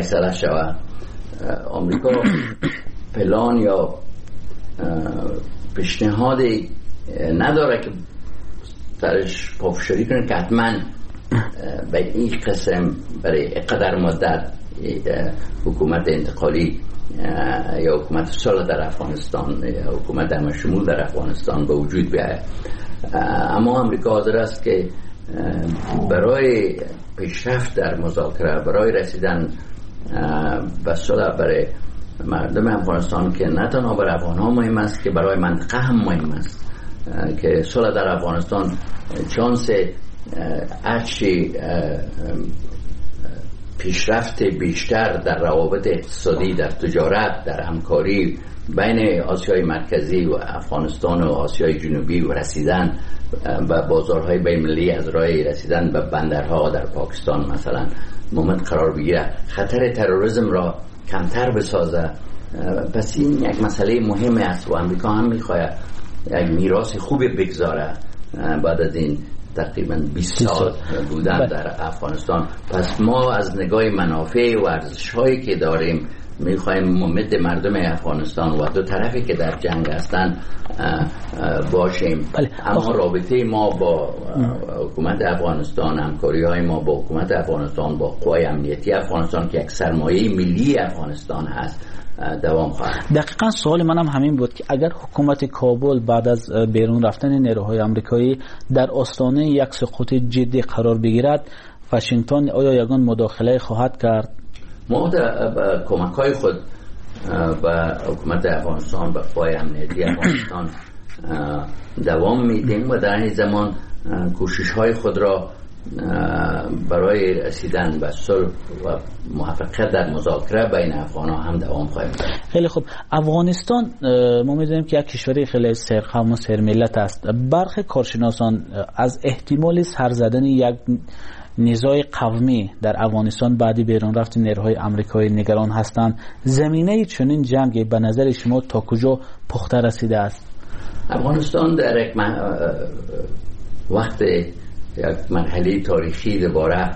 فیصله شود. آمریکا پلان یا پیشنهادی نداره که درش پافشاری کنه که حتما به این قسم برای قدر مدت حکومت انتقالی یا حکومت صلح در افغانستان یا حکومت همشمول در افغانستان به وجود بیاید. اما آمریکا حاضر است که برای پیشرفت در مذاکره، برای رسیدن به صلح برای مردم افغانستان که نه تنها برای افغان‌ها مهم است که برای منطقه هم مهم است که صلح در افغانستان چانس ارچی پیشرفت بیشتر در روابط اقتصادی، در تجارت، در همکاری بین آسیای مرکزی و افغانستان و آسیای جنوبی و رسیدن به بازارهای بین‌المللی از راه رسیدن به بندرها در پاکستان مثلا مومد قرار بگیره، خطر تروریسم را کمتر بسازه. پس این یک مسئله مهم است و امریکا هم میخواهد یک میراث خوب بگذاره بعد از این تقریبا 20 سال بودن در افغانستان. پس ما از نگاه منافع و ارزش‌هایی که داریم میخوایم ممد مردم افغانستان و دو طرفی که در جنگ هستن باشیم. اما رابطه ما با حکومت افغانستان، همکاری های ما با حکومت افغانستان، با قوای امنیتی افغانستان که یک سرمایه ملی افغانستان هست دوام خواهد. دقیقاً سوال منم همین بود که اگر حکومت کابل بعد از بیرون رفتن نیروهای آمریکایی در آستانه یک سقوط جدی قرار بگیرد، واشنگتن آیا یگان مداخله خواهد کرد؟ ما در کمک‌های خود به حکومت افغانستان، به قوای امنیتی افغانستان دوام میدیم و در این زمان کوشش‌های خود را برای رسیدن به صلح و موفقیت در مذاکره بین افغان‌ها هم دوام خواهیم داد. خیلی خوب. افغانستان ما می‌دونیم که یک کشوری خیلی سرقوم و سرملت است. برخی کارشناسان از احتمال سر زدن یک نزاع قومی در افغانستان بعد بیرون رفت نیروهای آمریکایی نگران هستند. زمینه چنین جنگی به نظر شما تا کجا پخته رسیده است؟ افغانستان در یک وقت یک مرحله تاریخی دوباره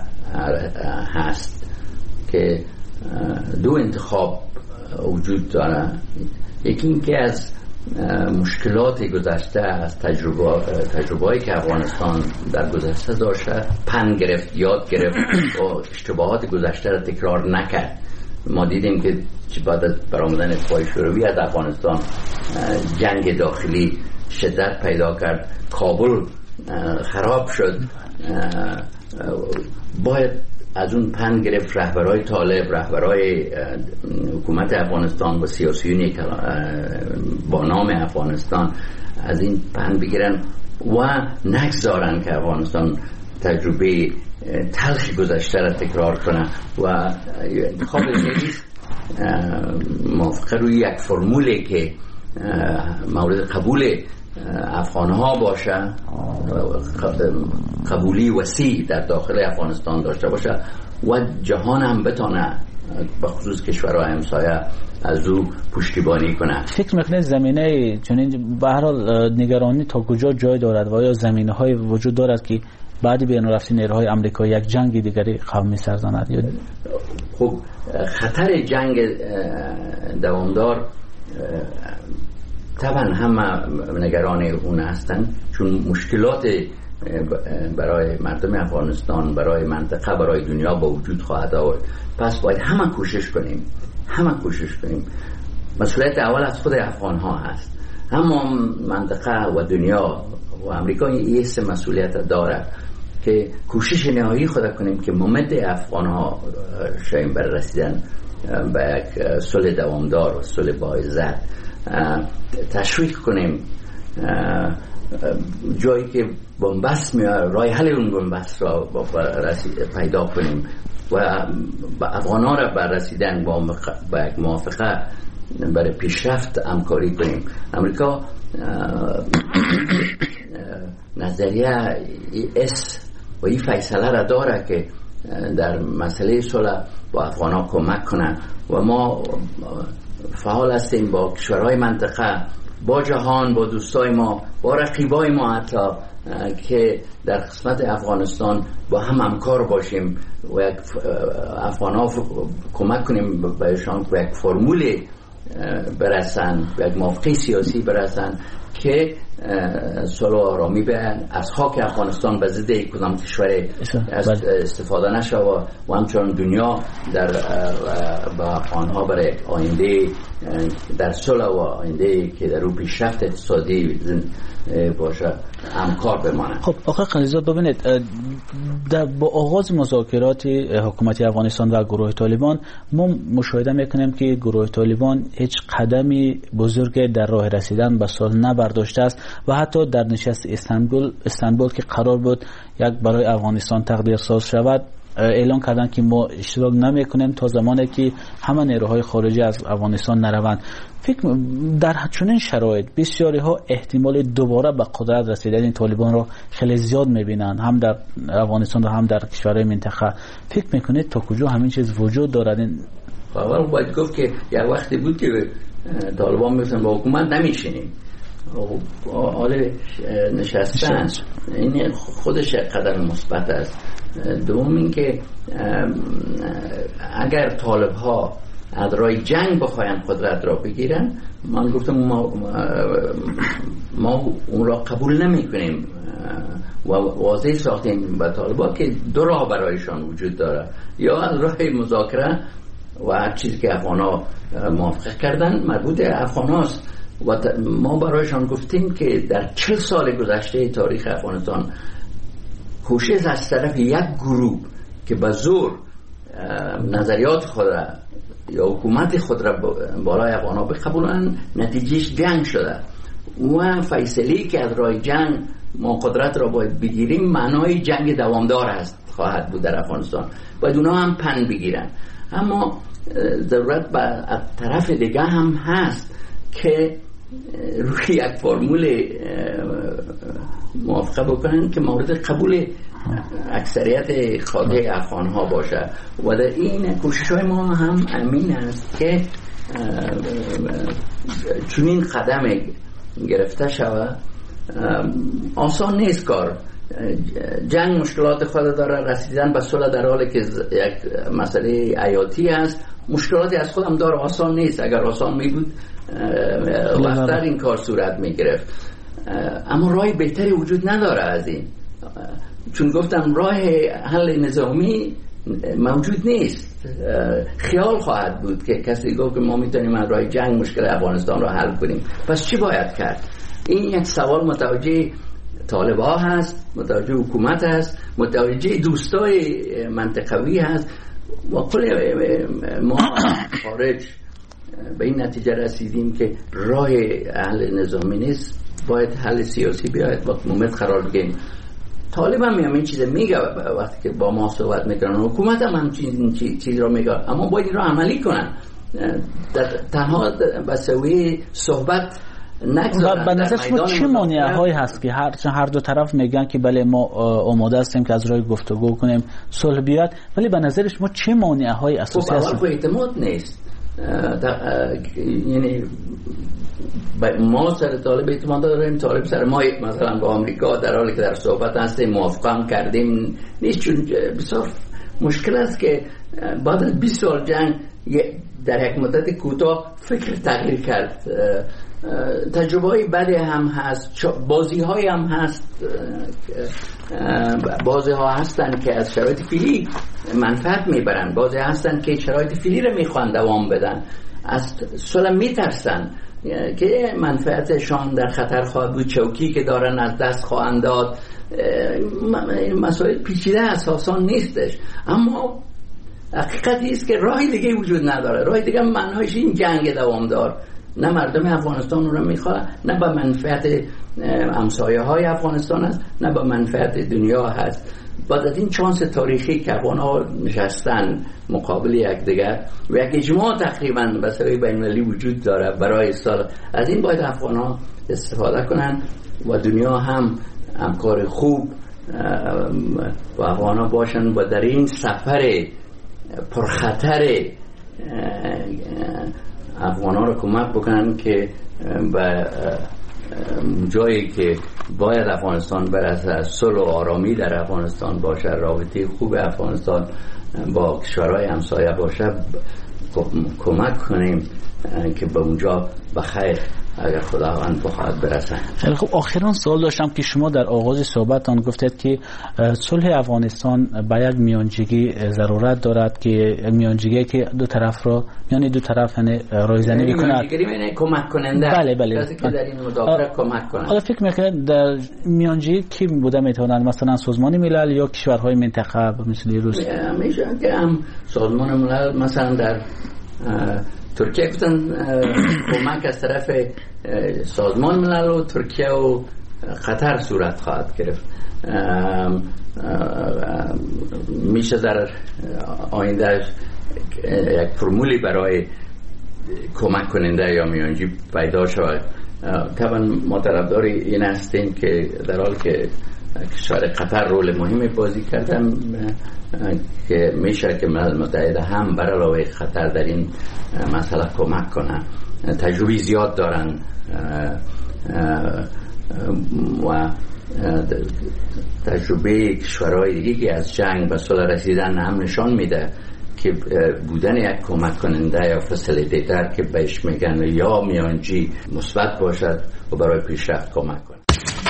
هست که دو انتخاب وجود داره. یکی این که از مشکلات گذشته، از تجربه‌ای که افغانستان در گذشته داشته پند گرفت، یاد گرفت و اشتباهات گذشته را تکرار نکرد. ما دیدیم که بعد از برآمدن اتفاق شوروی از افغانستان جنگ داخلی شدت پیدا کرد، کابل خراب شد. باید از اون پند گرفت رهبرای طالب، رهبرای حکومت افغانستان و سیاسیونی که با نام افغانستان از این پند بگیرن و نگذارن که افغانستان تجربه تلخ گذشته را تکرار کنه و انتخاب جدید موافقه روی یک فرمولی که مورد قبول افغان‌ها باشه، قبولی وسیع در داخل افغانستان داشته باشه و جهان هم بتونه به خصوص کشورهای همسایه از او پشتیبانی کنه. فکر میکنید زمینه چنین به هر حال نگرانی تا کجا جای دارد و آیا زمینه‌های وجود دارد که بعد بیرون رفت نیروهای آمریکایی یک جنگ دیگری قومی سرزند؟ خب خطر جنگ دوامدار طبعا همه نگران اون هستن، چون مشکلات برای مردم افغانستان، برای منطقه، برای دنیا با وجود خواهد آورد. پس باید همه کوشش کنیم. مسئولیت اول از خود افغان ها هست، اما منطقه و دنیا و امریکا این مسئولیت داره که کوشش نهایی خود کنیم که ممد افغان ها شایم بر رسیدن به یک صلح دوامدار و صلح با عزت تشویق کنیم. جایی که بنبست میاد راه حل اون بنبست را پیدا کنیم و افغان‌ها را بر رسیدن با یک موافقه برای پیشرفت همکاری کنیم. امریکا نظریه اس و این فیصله را داره که در مسئله صلح با افغان‌ها کمک کنن و ما فعال هستیم با کشورهای منطقه با جهان، با دوستای ما، با رقیبای ما حتی، که در قسمت افغانستان با هم همکار باشیم و یک افغان‌ها کمک کنیم بهشان به یک فرمول برسن، به یک موافقه سیاسی برسن که صلح و آرامی بیان، از خاک افغانستان به ضد کدام کشور استفاده نشه و همچنان دنیا در با افغان‌ها برای آینده در صلح و آینده که در رو پیشرفت اقتصادی باشه همکار بمانه. خب آقای قلیزاد، ببینید با آغاز مذاکرات حکومت افغانستان و گروه طالبان ما مشاهده میکنیم که گروه طالبان هیچ قدمی بزرگ در راه رسیدن به صلح نبرداشته است و حتی در نشست استانبول که قرار بود یک برای افغانستان تقدیر ساز شود اعلان کردن که ما اشتراک نمیکنیم تا زمانی که همه نیروهای خارجی از افغانستان نروند. فکر در چنین شرایط بسیاری ها احتمال دوباره به قدرت رسیدن این طالبان را خیلی زیاد میبینند، هم در افغانستان و هم در کشورهای منطقه. فکر میکنید تا کجا همین چیز وجود دارد؟ اول باید گفت که یک وقتی بود که طالبان میگفتن با حکومت نمیشینیم، حال نشستن، این خودش قدم مثبت است. دوم این که اگر طالب ها از راه جنگ بخواین قدرت را بگیرن، من گفتم ما اون را قبول نمی کنیم و واضح ساختیم به طالبا که دو راه برایشان وجود داره، یا از راه مذاکره و هر چیزی که افغانا موافقه کردن مربوط افغاناست و ما برایشان گفتیم که در 40 سال گذشته تاریخ افغانستان کوشش از طرف یک گروه که به زور نظریات خود را یا حکومت خود را بالای افغان‌ها بقبولن، نتیجهش جنگ شده و فیصلی که از راه جنگ ما قدرت را باید بگیریم معنای جنگ دوامدار است خواهد بود در افغانستان، باید اونا هم پن بگیرن. اما ضرورت به طرف دیگه هم هست که روی یک فرمول موافقه بکنن که مورد قبول اکثریت خاطر افغان ها باشه و در این کوشش های ما هم امین است که چنین قدم گرفته شود. آسان نیست کار، جنگ مشکلات خود داره، رسیدن به صلح در حالی که یک مسئله حیاتی است مشکلاتی از خودم داره، آسان نیست. اگر آسان می بود وقتر این کار صورت می گرفت، اما راه بهتری وجود نداره از این، چون گفتم راه حل نظامی موجود نیست. خیال خواهد بود که کسی گفت که ما میتونیم از راه جنگ مشکل افغانستان را حل کنیم، پس چی باید کرد؟ این یک سوال متوجه طالب‌ها هست، متوجه حکومت هست، متوجه دوستای منطقوی هست و کل ما خارج به این نتیجه رسیدیم که راه حل نظامی نیست، باید حل سیاسی بیاید و مومد قرار بگیم. طالب هم این چیز میگه وقتی که با ما صحبت میکنن، حکومت هم چیز را میگه، اما باید این را عملی کنن، تنها به سوی صحبت نگذارن. به نظر شما چه مانعه هایی هست که هر دو طرف میگن که بله ما آماده هستیم که از راه گفتگو کنیم صلح بیاد، ولی به نظر شما چه مانعه های اساسی هست؟ خب اعتماد نیست، یعنی ما سر طالب اعتماد داریم، طالب سر ما مثلا با آمریکا در حالی که در صحبت هستیم موافقه هم کردیم نیست، چون بسیار مشکل است که بعد از 20 سال جنگ در یک مدت کوتاه فکر تغییر کرد. تجربه های بدی هم هست، بازی های هم هست، بازی ها هستن که از شرایط فعلی منفعت میبرن، بازی هستن که شرایط فعلی رو میخوان دوام بدن، از صلح میترسن که منفعتشان در خطر خواهد بود، چوکی که دارن از دست خواهند داد. مسائل پیچیده اساسا نیستش، اما حقیقتی است که راهی دیگه وجود نداره. راهی دیگه معنیش این جنگ دوامدار، نه مردم افغانستان رو میخواد، نه به منفعت همسایه های افغانستان است، نه به منفعت دنیا هست. بعد از این چانس تاریخی که افغان‌ها نشستن مقابل یکدیگر و یک اجماع تقریبا به سوی بین‌المللی وجود داره برای صلح، از این باید افغان‌ها استفاده کنن و دنیا هم همکار خوب و افغان‌ها باشن و در این سفر پرخطر افغان‌ها رو کمک بکنن که به جایی که باید افغانستان برسه، صلح و آرامی در افغانستان باشه، رابطه خوب افغانستان با کشورهای همسایه باشه، کمک کنیم که به اونجا بخیر اگر خداوند بخواهد برسن. خیلی خوب، آخران سوال داشتم که شما در آغاز صحبتتان گفتید که صلح افغانستان به یک میانجیگی ضرورت دارد، که میانجیگی که دو طرف را، یعنی دو طرف رایزنی بکند. میانجیگری یعنی کمک کننده. بله. کسی که در این مذاکره کمک کنه. حالا فکر میکنید در میانجیگی کی بوده میتونن؟ مثلا سازمان ملل یا کشورهای منطقه مثل روسیه؟ میشه که هم سازمان ملل، مثلا در ترکیه گفتن کمک از طرف سازمان ملل و ترکیه و قطر صورت خواهد گرفت. میشه در آینده یک فرمولی برای کمک کننده یا میانجی پیدا شود. طبعا ما طرفدار این هستیم که در حال که کشور قطر رول مهمی بازی کردن که میشه که ملل متحد هم بر علاوه خطر در این مسئله کمک کنه. تجربه زیاد دارن و تجربه کشورهای دیگه که از جنگ به صلح رسیدن هم نشان میده که بودن یک کمک کننده یا فسیلیتیتر که بهش میگن یا میانجی مثبت باشد و برای پیشرفت کمک کنه.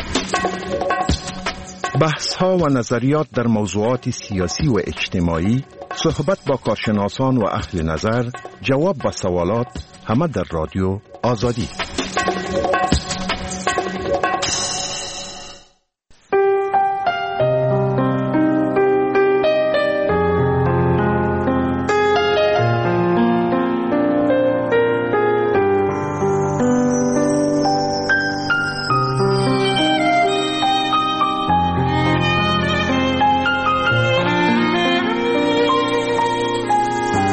بحث ها و نظریات در موضوعات سیاسی و اجتماعی، صحبت با کارشناسان و اهل نظر، جواب به سوالات، همه در رادیو آزادی.